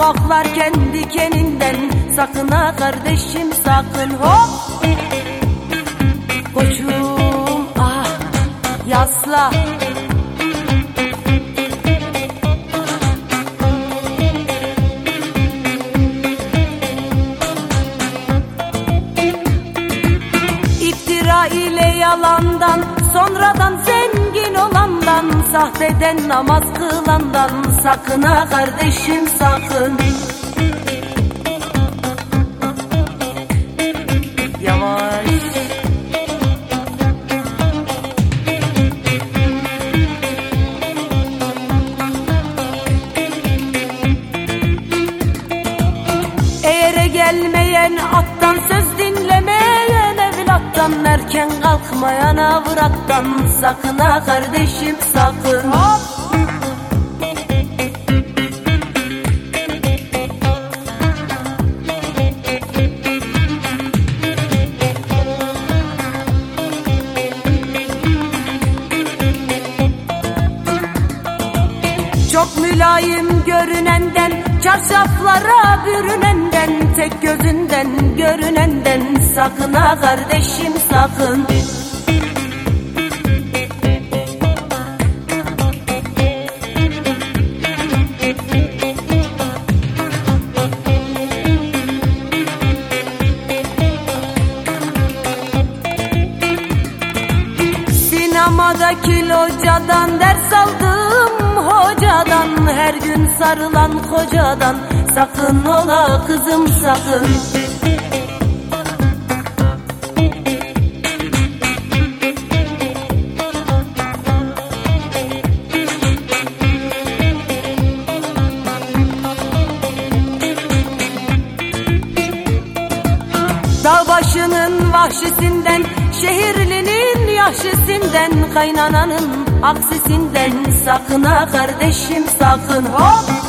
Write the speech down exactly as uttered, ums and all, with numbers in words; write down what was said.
koklarken dikeninden, sakın ha kardeşim sakın. Hop koçum ah yasla. İftira ile yalandan, sonradan zengin olandan, sahteden namaz kılandan, sakın ha kardeşim sakın. Yavaş. Eğere gelmeyen attan, söz dinlemeyen evlattan, erken kalkmayan avrattan, sakın ha kardeşim sakın. Hop. Çok mülayim görünenden, çarşaflara bürünenden, tek gözünden görünenden, sakın ha kardeşim sakın. Sinemadaki locadan, ders aldım hocadan, her gün sarılan kocadan, sakın ola kızım sakın. Dağ başının vahşisinden, şehirlinin yahşisinden, kaynananın aksisinden, sakın ha kardeşim sakın. Hop.